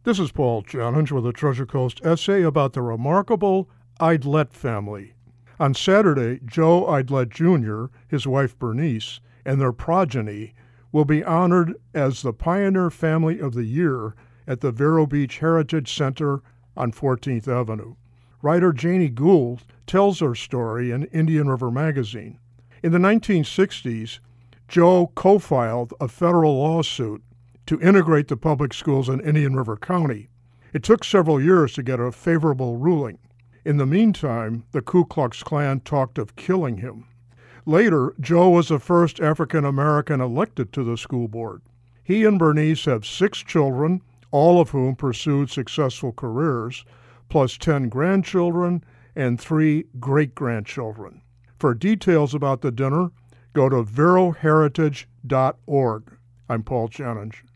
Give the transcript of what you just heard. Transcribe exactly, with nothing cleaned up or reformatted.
This is Paul Jennings with a Treasure Coast essay about the remarkable Idlet family. On Saturday, Joe Idlet Junior, his wife Bernice, and their progeny will be honored as the Pioneer Family of the Year at the Vero Beach Heritage Center on fourteenth Avenue. Writer Janie Gould tells their story in Indian River Magazine. In the nineteen sixties, Joe co-filed a federal lawsuit to integrate the public schools in Indian River County. It took several years to get a favorable ruling. In the meantime, the Ku Klux Klan talked of killing him. Later, Joe was the first African American elected to the school board. He and Bernice have six children, all of whom pursued successful careers, plus ten grandchildren and three great-grandchildren. For details about the dinner, go to vero heritage dot org. I'm Paul Jennings.